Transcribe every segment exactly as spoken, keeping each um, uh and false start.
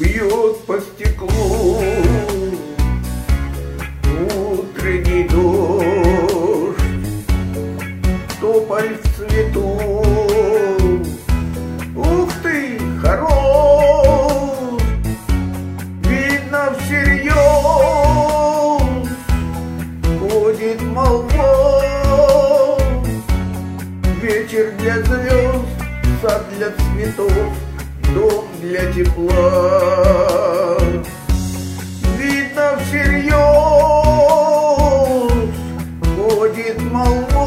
Бьет по стеклу утренний дождь, тополь в цвету. Ух ты, хорош, видно всерьез, ходит молва. Вечер для звезд, сад для цветов, дом для тепла. Видно всерьез, ходит молва.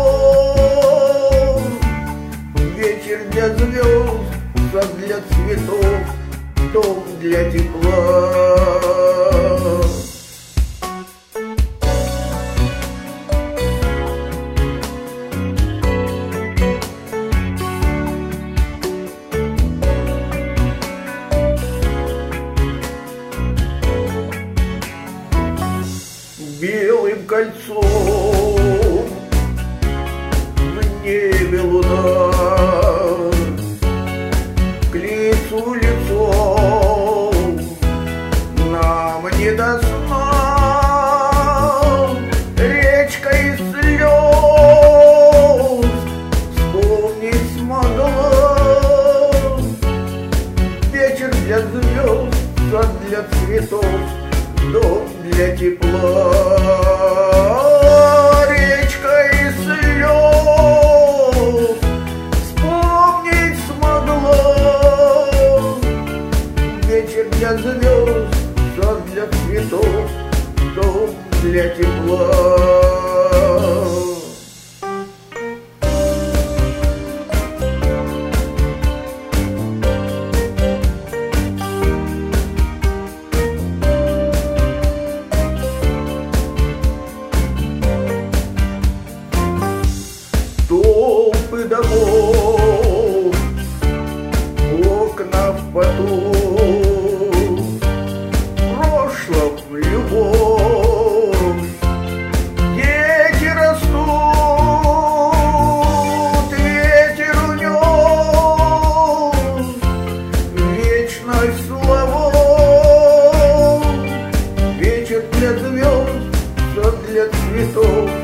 Вечер для звезд, сад для цветов, дом для тепла. Белым кольцом в небе луна, к лицу лицом нам не до сна. Речка из слез вспомнить смогла. Вечер для звезд, сад для цветов, дом для тепла. Речка из слез вспомнить смогла. Вечер для звезд, сад для цветов, дом для тепла. Толпы домов, окна в поту, в прошлом любовь. Дети растут, ветер унес вечность слова. Вечер для звезд, сад для цветов,